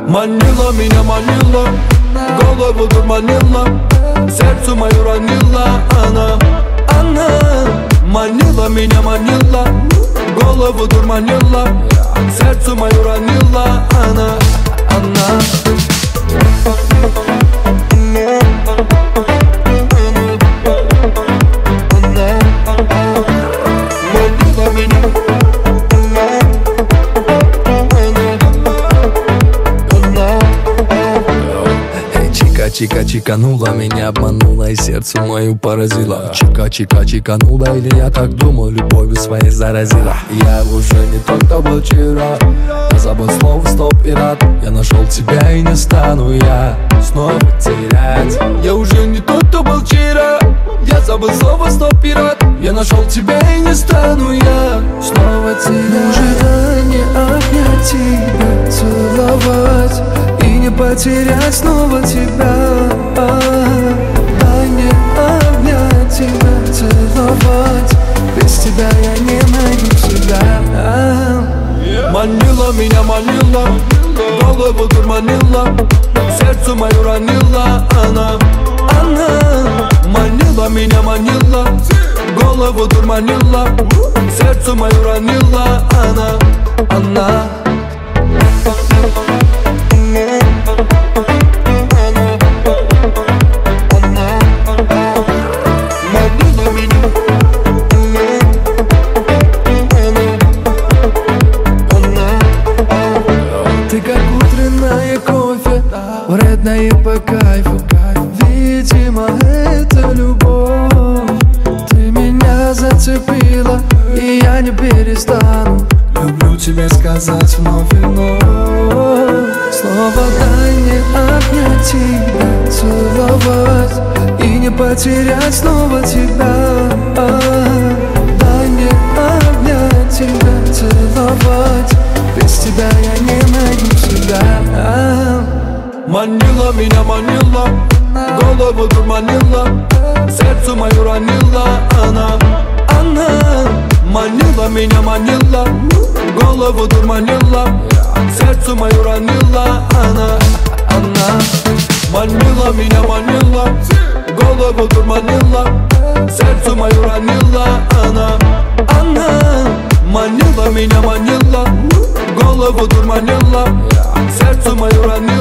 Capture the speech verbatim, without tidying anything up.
Манила меня, манила, голову дурманила, сердцу мою ранила она, она. Манила меня, манила, голову дурманила, сердцу мою ранила она, она. Чика чиканула, меня обманула и сердцу мою поразила. Чика чика чиканула, или я так думал, любовью своей заразила. Я уже не тот, кто был вчера. Я забыл слово стоп и рад. Я нашел тебя и не стану я снова терять. Я уже не тот, кто был вчера. Я забыл слово стоп и рад. Я нашел тебя и не стану я снова терять. Ожидание обнять тебя, целовать и не потерять снова тебя. Дай мне обнять тебя, целовать. Без тебя я не найду себя. Манила меня, манила, голову дурманила, сердцу мою ранила она, она. Манила меня, манила, голову дурманила, сердцу мою ранила она, она. Ты как утреннее кофе, вредное по кайфу. Видимо, это любовь. Ты меня зацепила, и я не перестану. Люблю тебя сказать вновь и вновь. Снова дай мне обнять тебя, целовать и не потерять снова тебя. Дай мне обнять тебя, целовать. Без тебя я не найду себя. Манила меня, манила, голову дурманила, сердцу мою ранила она, она. Манила меня, манила, голову дурманила, сердцу мою ранила она, она. Манила меня, манила, голову дурманила, сердцу мою ранила она, она. Манила меня, манила, голову дурманила, сердцу мою ранила.